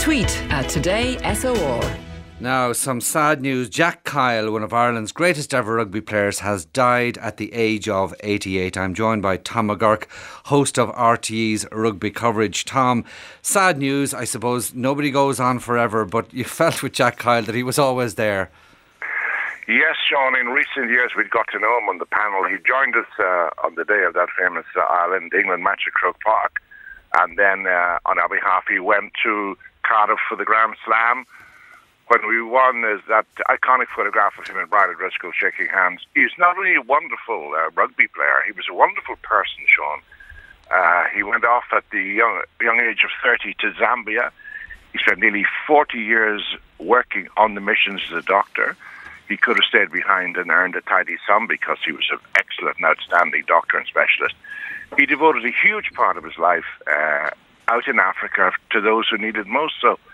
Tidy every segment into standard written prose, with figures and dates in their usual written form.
Tweet at Today SOR. Now, some sad news. Jack Kyle, one of Ireland's greatest ever rugby players, has died at the age of 88. I'm joined by Tom McGurk, host of RTE's rugby coverage. Tom, sad news, I suppose. Nobody goes on forever, but you felt with Jack Kyle that he was always there. Yes, Sean, in recent years we'd got to know him on the panel. He joined us on the day of that famous Ireland-England match at Croke Park. And then on our behalf he went to Cardiff for the Grand Slam. When we won, there's that iconic photograph of him and Brian O'Driscoll shaking hands. He's not only a wonderful rugby player, he was a wonderful person, Sean. He went off at the young age of 30 to Zambia. He spent nearly 40 years working on the missions as a doctor. He could have stayed behind and earned a tidy sum because he was an excellent and outstanding doctor and specialist. He devoted a huge part of his life out in Africa to those who needed most.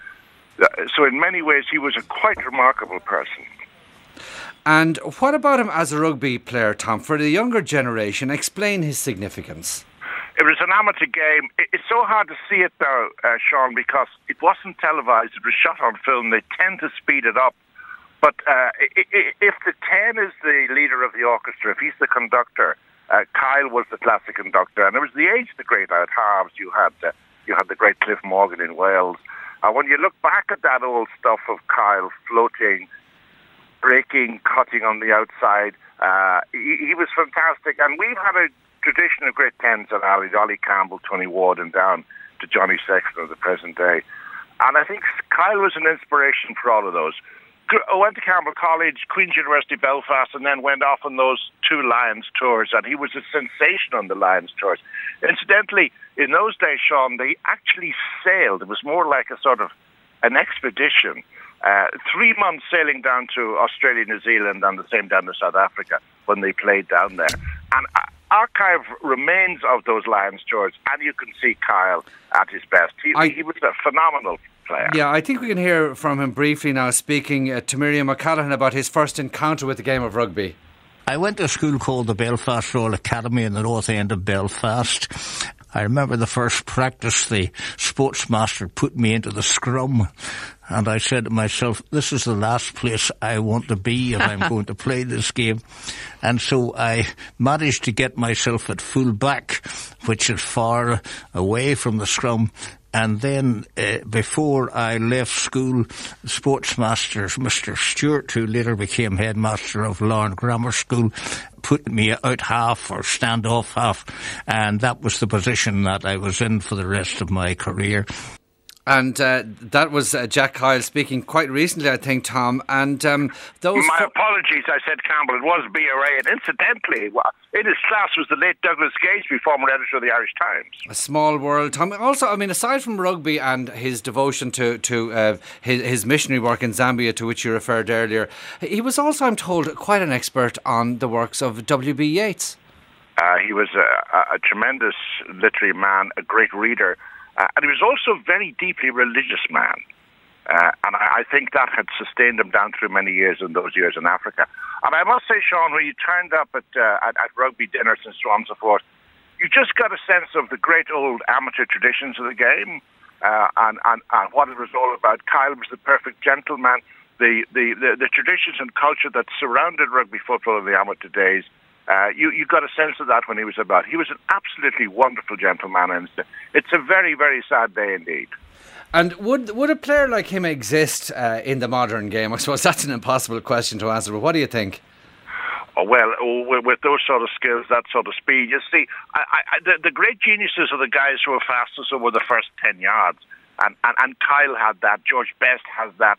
So in many ways, he was a quite remarkable person. And what about him as a rugby player, Tom? For the younger generation, explain his significance. It was an amateur game. It's so hard to see it though, Sean, because it wasn't televised. It was shot on film. They tend to speed it up. But if the 10 is the leader of the orchestra, if he's the conductor, Kyle was the classic conductor. And it was the age of the great out halves. You had the great Cliff Morgan in Wales. When you look back at that old stuff of Kyle floating, breaking, cutting on the outside, he was fantastic. And we've had a tradition of great tens at Ali, Ollie Campbell, Tony Ward, and down to Johnny Sexton of the present day. And I think Kyle was an inspiration for all of those. I went to Campbell College, Queen's University Belfast, and then went off on those 2 Lions tours, and he was a sensation on the Lions tours. Incidentally, in those days, Sean, they actually sailed. It was more like a sort of an expedition. 3 months sailing down to Australia, New Zealand, and the same down to South Africa when they played down there. And archive remains of those Lions tours, and you can see Kyle at his best. He was a phenomenal player. Yeah, I think we can hear from him briefly now, speaking to Miriam O'Callaghan about his first encounter with the game of rugby. I went to a school called the Belfast Royal Academy in the north end of Belfast. I remember the first practice, the sportsmaster put me into the scrum, and I said to myself, this is the last place I want to be if I'm going to play this game. And so I managed to get myself at full back, which is far away from the scrum. And then, before I left school, the sportsmaster, Mr. Stewart, who later became headmaster of Larne Grammar School, put me out half or stand off half. And that was the position that I was in for the rest of my career. And that was Jack Kyle speaking quite recently, I think, Tom. And those. My apologies, I said Campbell. It was BRA. And incidentally, in his class was the late Douglas Gageby, former editor of the Irish Times. A small world, Tom. Also, I mean, aside from rugby and his devotion to his missionary work in Zambia, to which you referred earlier, he was also, I'm told, quite an expert on the works of W.B. Yeats. He was a tremendous literary man, a great reader. And he was also a very deeply religious man. And I think that had sustained him down through many years in those years in Africa. And I must say, Sean, when you turned up at rugby dinners and so on and so forth, you just got a sense of the great old amateur traditions of the game and what it was all about. Kyle was the perfect gentleman. The traditions and culture that surrounded rugby football in the amateur days, you got a sense of that when he was about. He was an absolutely wonderful gentleman, and it's a very, very sad day indeed. And would a player like him exist in the modern game? I suppose that's an impossible question to answer, but what do you think? Oh, well, with those sort of skills, that sort of speed, you see, the great geniuses are the guys who are fastest over the first 10 yards, and Kyle had that. George Best has that.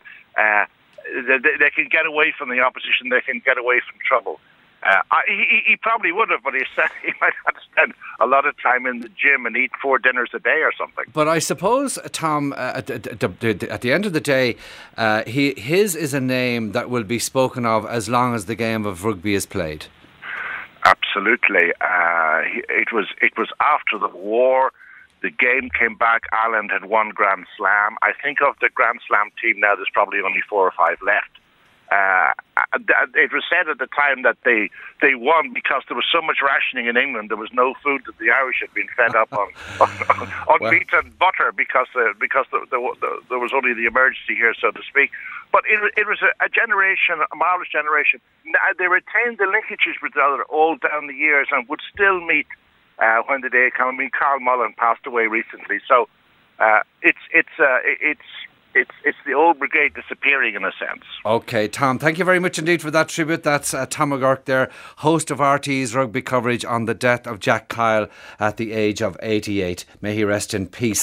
They can get away from the opposition. They can get away from trouble. He probably would have, but he might have to spend a lot of time in the gym and eat 4 dinners a day or something. But I suppose, Tom, at the end of the day, his is a name that will be spoken of as long as the game of rugby is played. Absolutely. It was after the war. The game came back. Ireland had won Grand Slam. I think of the Grand Slam team now, there's probably only 4 or 5 left. It was said at the time that they won because there was so much rationing in England. There was no food that the Irish had been fed up on well, meat and butter because there was only the emergency here, so to speak. But it was a generation, a marvellous generation. They retained the linkages with each other all down the years and would still meet when the day came. I mean, Carl Mullen passed away recently, so it's the old brigade disappearing in a sense. OK, Tom, thank you very much indeed for that tribute. That's Tom McGurk there, host of RT's rugby coverage on the death of Jack Kyle at the age of 88. May he rest in peace.